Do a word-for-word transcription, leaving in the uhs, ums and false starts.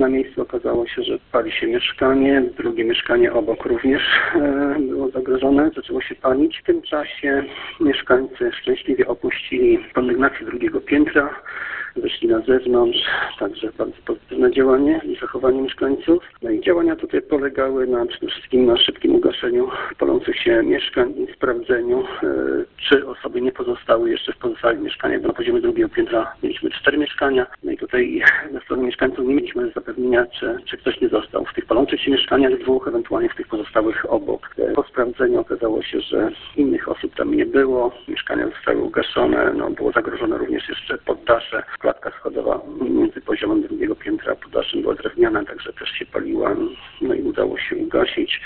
na miejscu okazało się, że pali się mieszkanie, drugie mieszkanie obok również było zagrożone, zaczęło się palić. W tym czasie mieszkańcy szczęśliwie opuścili kondygnację drugiego piętra, wyszli na zewnątrz, także bardzo pozytywne działanie i zachowanie mieszkańców. No i działania tutaj polegały na przede wszystkim na szybkim ugaszeniu palących się mieszkań i sprawdzeniu, e, czy osoby nie pozostały jeszcze w pozostałych mieszkaniach, bo na poziomie drugiego piętra mieliśmy cztery mieszkania. No i tutaj ze strony mieszkańców nie mieliśmy zapewnienia, czy, czy ktoś nie został w tych palących się mieszkaniach, dwóch, ewentualnie w tych pozostałych obok. E, po sprawdzeniu okazało się, że innych osób tam nie było, mieszkania zostały ugaszone, no, było zagrożone również jeszcze poddasze. Klatka schodowa między poziomem drugiego piętra a poddaszem była drewniana, także też się paliła, no i udało się ugasić.